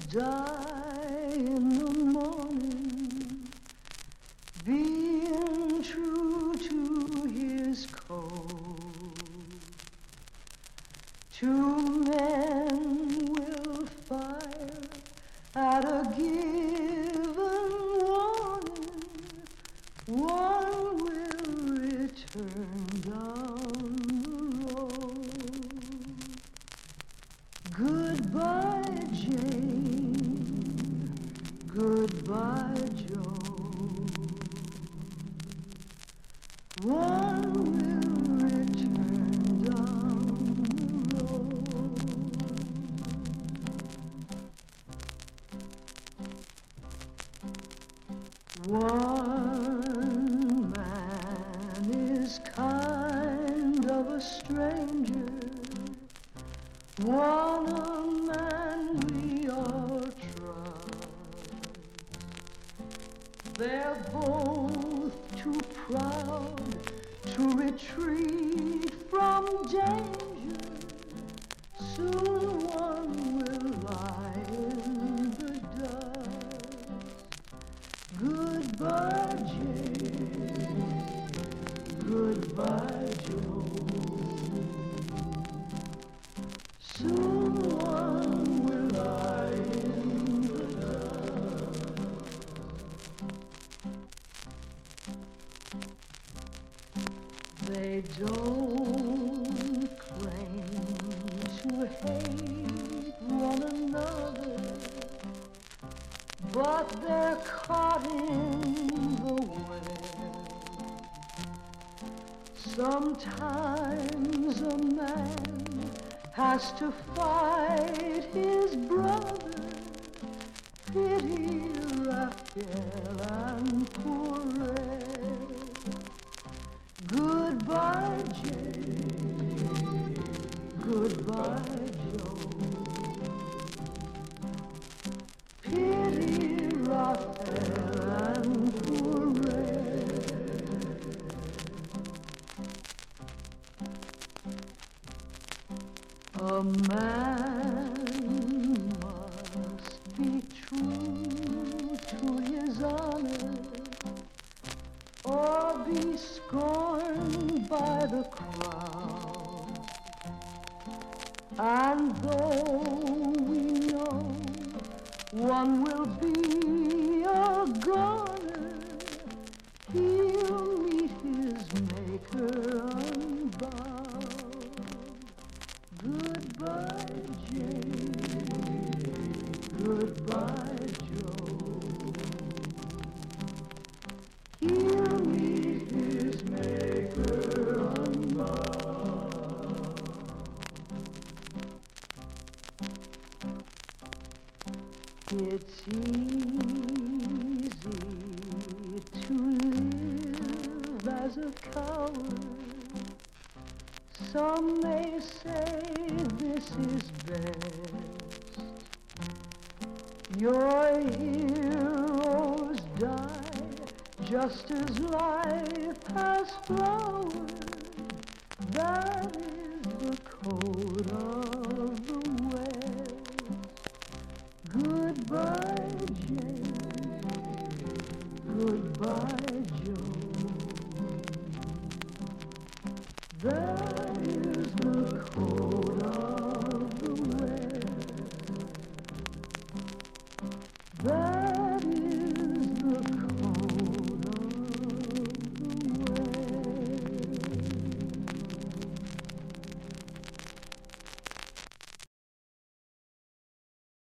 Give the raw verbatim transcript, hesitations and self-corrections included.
die in the morning, being true to his code. Two men will fire at a given warning. One will return down the road. Goodbye, Jane. Goodbye, Joe. One will return down the road. One man is kind of a stranger, one a man we all trust. They're both too proud to retreat from danger. Soon one will lie in the dust. Goodbye, Jane. Goodbye, Joe. Soon one will lie in the dust. They don't claim to hate one another, but they're caught in the web. Sometimes a man has to fight his brother. Pity Raphael and poor Red. Goodbye, Jane. Goodbye, Joe. Pity Raphael and poor Red. A man must be true to his honor, or be scorned by the crowd. And though we know one will be a goner, he'll meet his maker unbowed. Goodbye, Jane. Goodbye, Joe. He'll meet his maker unbowed. It's easy to live as a coward. Some may say this is best. Your heroes die just as life has flowered. That is the code of the West. Goodbye, Jane. Goodbye, Joe. The